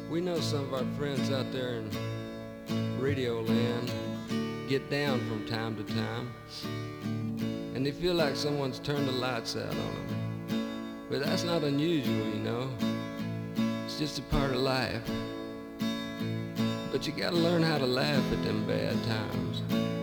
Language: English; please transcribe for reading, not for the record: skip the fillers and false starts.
We know some of our friends out there in radio land get down from time to time, and they feel like someone's turned the lights out on them. But that's not unusual, you know. It's just a part of life. But you gotta learn how to laugh at them bad times.